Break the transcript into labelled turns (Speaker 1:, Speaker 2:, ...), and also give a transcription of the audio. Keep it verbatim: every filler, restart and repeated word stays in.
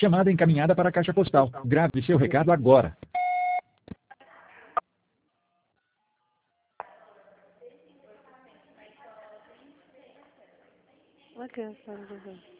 Speaker 1: Chamada encaminhada para a caixa postal. Grave seu recado agora.
Speaker 2: Ok, Sandra.